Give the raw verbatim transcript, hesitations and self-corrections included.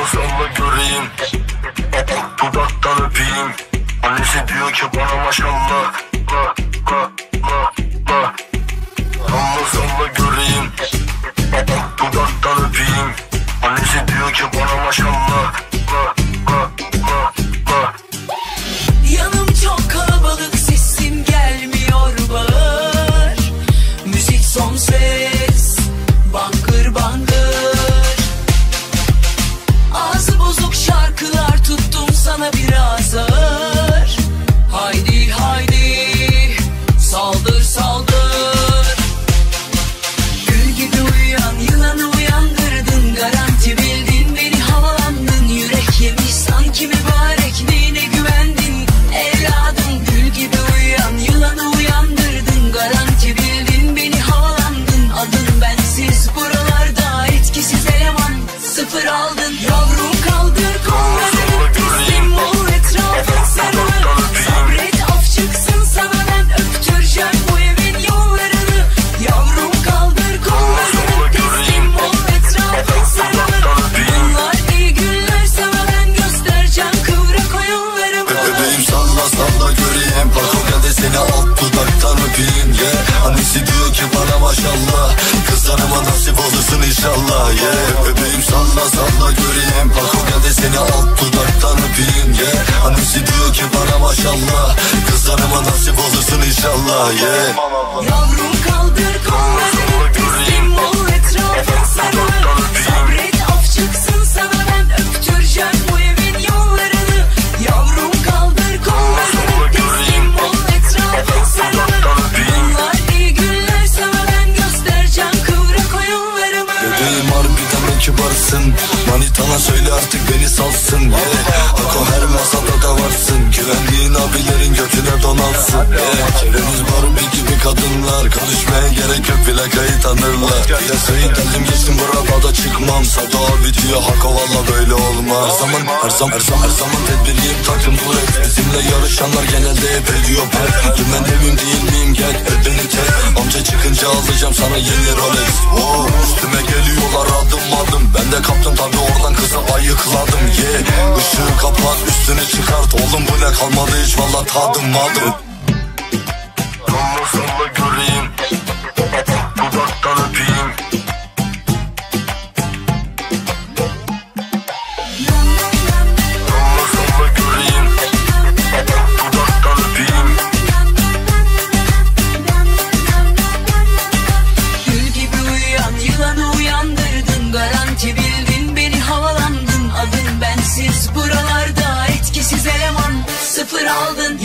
salla göreyim, dudaktan öpeyim. Annesi diyor ki bana maşallah. La la la la. Salla salla göreyim, dudaktan öpeyim. Annesi diyor ki bana maşallah. La la la la. Yanım çok kalabalık, sesim gelmiyor bağır. Müzik son ses, bangır bangır. Ağzı bozuk şarkılar tuttum sana biraz ağır. Haydi haydi saldır saldır. Gül gibi uyuyan yılanı uyandırdın. Garanti bildin beni, havalandın. Yürek yemiş sanki mübarek, neyine güvendin evladım. Gül gibi uyuyan yılanı uyandırdın. Garanti bildin beni, havalandın. Adın bensiz buralarda etkisiz eleman. Sıfır aldın yavrum, kaldır kollarını, teslim ol etrafın sarılır. Sabret af çıksın sana, ben öptüreceğim bu evin yollarını. Yavrum kaldır kollarını, teslim ol etrafın sarılır. Bunlar iyi günler, sana ben göstereceğim kıvrak oyunlarımı. Bebeğim salla salla göreyim, bak o geldi seni alt dudaktan öpeyim. Yeah. Annesi diyor ki bana maşallah, kızlarıma nasip olursun inşallah. Yeah. Bebeğim salla salla göreyim, bak o geldi seni alt dudaktan öpeyim. Yeah. Annesi diyor ki bana maşallah, kızlarıma nasip olursun inşallah. Yeah. Yavrum kaldır kollarını, teslim ol etrafın sarılır. Sabret af çıksın sana, ben öptüreceğim bu evin yollarını. Yavrum kaldır kollarını, teslim ol etrafın sarılır. Bunlar iyi günler, sana ben göstereceğim kıvrak oyunlarımı. Bebeğim harbiden ne kibarsın, manitana söyle artık beni salsın. Yeah. Ako her masada da varsın, güvendiğin abilerin götüne donalsın. Yeah. Çevremiz Barbie gibi kadınlar, konuşmaya gerek yok, plakayı tanırlar. Plakayı deldim geçtim, burada çıkmam. Sada abi diyor Hako valla böyle olmaz. Her zaman her zaman her zaman, her zaman tedbirliyim, takım duret. Bizimle yarışanlar genelde hep ediyor pek. Dümen demeyim değil miyim, gel öp beni tek. Amca çıkınca alacağım sana yeni Rolex. Oh, üstüme geliyorlar adım adım, ben de kaptım tabi oradan kızı ayıkladım. Yeah. Işığı kapat üstünü çıkart, oğlum bu ne kalmadı hiç valla tadım madım. Salla salla göreyim, dudaktan öpeyim. Salla salla göreyim, dudaktan öpeyim. Gül gibi uyuyan yılanı uyandırdın. Garanti bildin beni, havalandın. Adın bensiz buralarda etkisiz eleman. Sıfır aldın